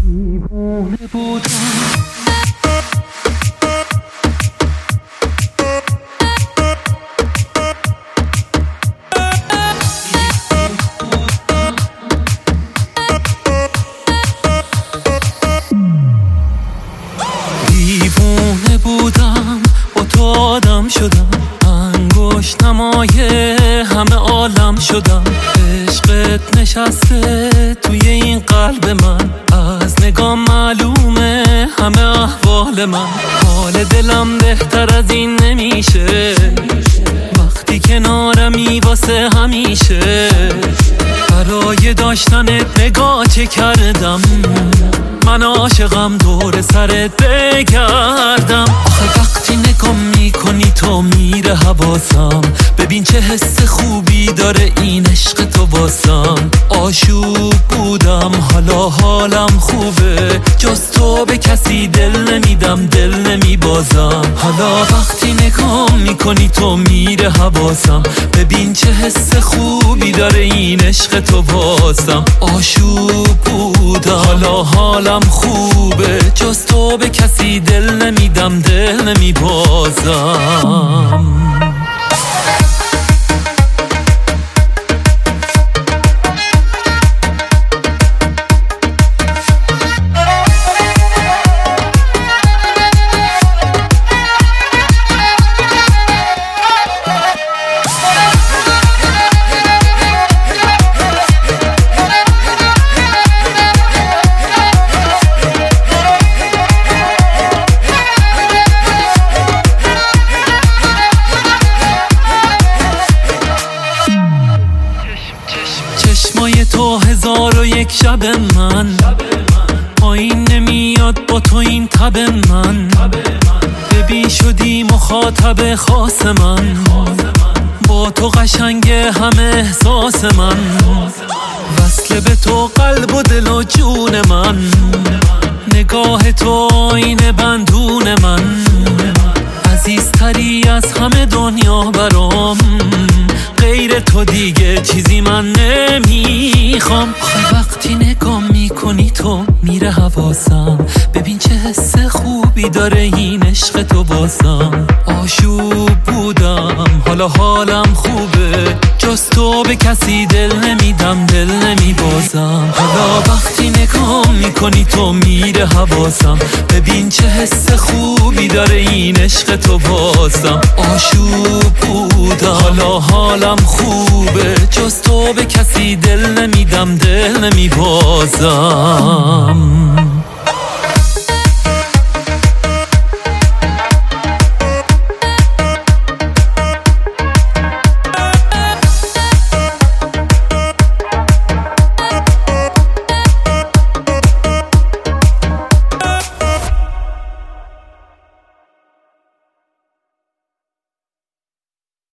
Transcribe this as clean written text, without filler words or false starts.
دیوونه بودم با تو آدم شدم انگشت نمای همه عالم شدم عشقت نشسته توی این قلب من از نگاه معلومه همه احوال من حال دلم بهتر از این نمیشه وقتی کنارمی واسه همیشه برای داشتنت نگاه چه کردم من عاشقم دور سرت بگردم آخه وقتی نگاه میکنی تو میره حواسم ببین چه حس خوبی داره این عشق تو واسم آشوب بودم حالا حالم خوبه جز تو به کسی دل نمیدم دل نمیبازم حالا وقتی نگاه میکنی تو میره حواسم ببین چه حس خوبی داره این عشق تو واسم آشوب بودم حالا حالم خوبه جز تو به کسی دل نمیدم دل نمیبازم چشمای تو 1001 شب من پایین نمیاد با تو این تب من ببین شدی مخاطب خاص من با تو قشنگ همه احساس من وصل به تو قلب و دل و جون من نگاه تو آینه بندون من عزیزتری از همه دنیا برام غیر تو دیگه چیزی من نمیخوام آخه وقتی نگاه میکنی تو میره حواسم ببین چه حس خوبی داره این عشق تو واسم آشوب بودم حالا حالم خوبه جز تو به کسی دل نمیدم دل نمیبازم حالا وقتی نگاه میکنی تو میره حواسم ببین چه حس خوبی داره این عشق تو واسم آشوب بودم حالا حالم خوبه جز تو به کسی دل نمیدم دل نمیبازم